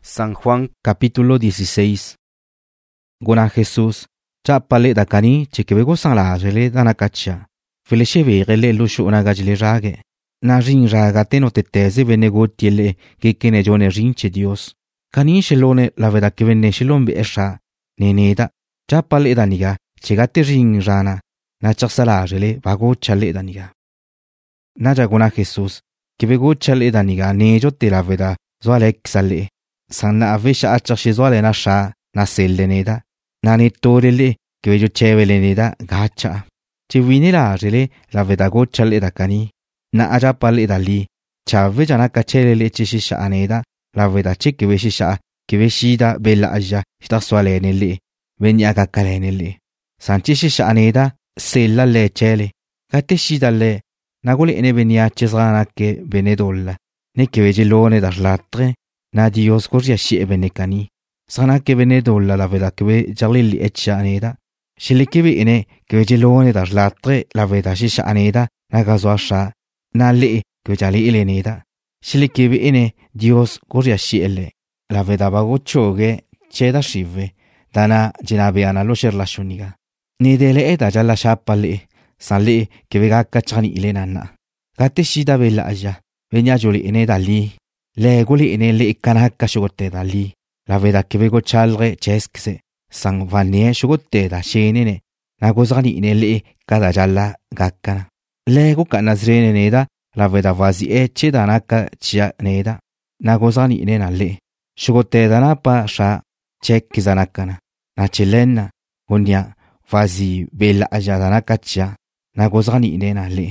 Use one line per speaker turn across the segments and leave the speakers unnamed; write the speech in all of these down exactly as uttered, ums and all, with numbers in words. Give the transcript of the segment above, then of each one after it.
San Juan capítulo dieciséis. Guna Jesús, chapale da cani chekebego san la rele dana kacha. Felesheve rele lushu una gajle rage. Na rin raga teno teteze venego tiele que kene jone rinche Dios. Cani shelone la veda que venne shelombe esha. Neneda, chapale da niga, chegate rin rana. Na chaksala rele vago chale da niga. Na jaguna Jesús, que vego chale da niga nejo te la veda zoalek sale. Sanna avesha achashizwale na sha na selleneda na nitorele que vejo cheveleneda gacha chivinila rele la vedago chale da cani na ajapale dali chave jana kachelele chishisha aneda la veda chike veshisha que veshida bella aja sta swalenele venya kakalenele sanchishisha aneda sella le chele kateshida le nagole ene venia chesana ke benedolla ne que vegelone dar latre na Dios corria shi ebenekani sana ke benedolla la veda que jalili etcha aneda shilikebe ene que jelone dar latre la veda shisha aneda na gazwasha na le que jali eleneda shilikebe ene Dios corria shi ele la veda bagochoge cheda shive dana jinabeana lo sherlashuniga ni dele eta jalla shapale sale que vega kachani ilenana gate shida bella aja venya joli ene dali le guli ene le ikana shugotte dali la veda que vego chalre cheskse sang vanie shugotte da shenene na gozani ine le kada jalla gakkana le go kanazrene neda la veda vazi e chedana ka chia neda na gozani ine na le shugotte dana pa sha chekkizanakana na chilenna gonya vazi bella ajadana ka chia na gozani ine na le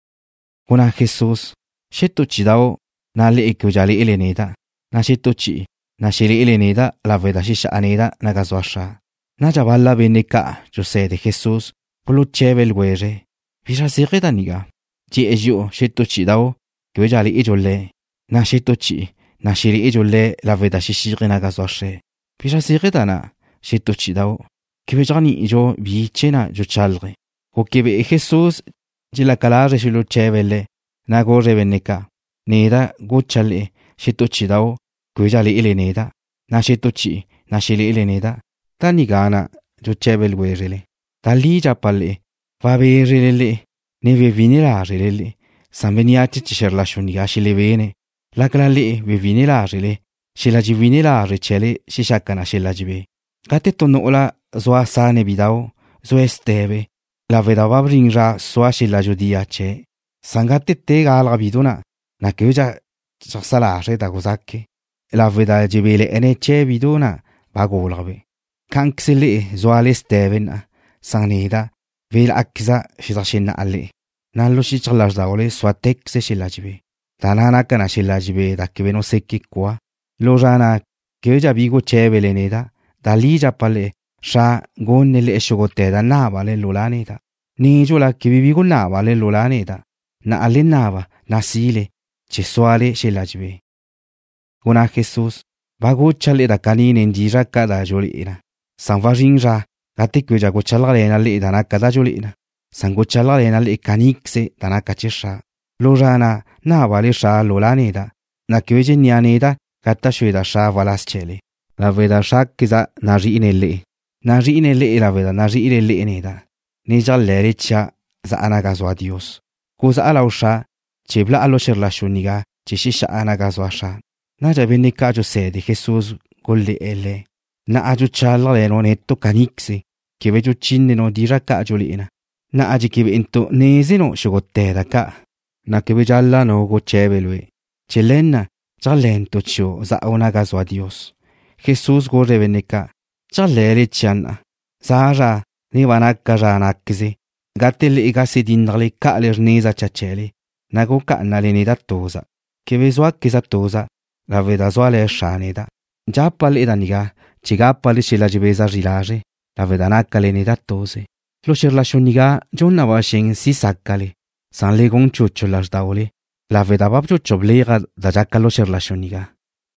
kuna Jesús sheto chidao na le que jali eleneda na shitochi na shili eleneda la veda shisha aneda na gazwasha na jaballa beneka jose de Jesús polo chevel were visa sireta niga ji ejo shitochi dao que jali ejole na shitochi na shili ejole la veda shishi na gazwashe visa sireta na shitochi dao que jani ejo bi chena jo chalre ko que Jesús ji la calare shilo chevele na gore beneka neda gochale shitochi dao gwejali eleneda na shitochi na shili eleneda tanigana jochebel werele tali japale vaberele neve vinila rele sambeniati tisherla shuniga shile bene la klale ve vinila rele shila jivinila rechele shishakana shila jibe kate tono ola zoa sane bidao zo estebe la vedava bringra soa shila judia che sangate te galga biduna na keuja chaksala reda gozake la veda jibele ene che bidona bagolgabe kanksele zoale stevena sanida vel akza shidashina alle nallo shichlas daole swatek se shilajibe tanana kana shilajibe dakbeno sekki kwa lojana keuja bigo chebele neda dalija pale sha gonele eshogote da na vale lolaneda ni jola kibigo na vale lolaneda na alenava nasile Chesuale shelajibe. Guna Jesús, bago chale da canine en jira cada jolina. San varinja, gate que ya gochalare le dana cada jolina. San gochalare le canixe dana cachesha. Lorana, na vale sha lolaneda. Na que nianeda, gata shueda sha valaschele. La veda sha kiza nari inele. Nari inele la veda nari inele eneda. Neja lerecha za anagazwa Dios. Cosa alausha. Chebla alo sherla shuniga chishisha anagazwasha na jabene kajo se de Jesús golle ele na aju chala le no netto canixi que vejo chinne no dira kajo lina na aji que ento nezino shugotte ka na que vejalla no go chebelwe chelenna chalento cho za onagazwa Dios Jesús go reveneka chalere chana zara ni vanaka jana kizi gatele igasi dinrle ka lerneza chachele nago ka naleneda toza que vezwa kisa toza la veda zoale shaneda japal edaniga chigapal shila jibeza rilage la veda nakaleneda toze lo sherla shoniga jonna washen si sakale san legon chucho las daole la veda babjo choblera da jakalo sherla shoniga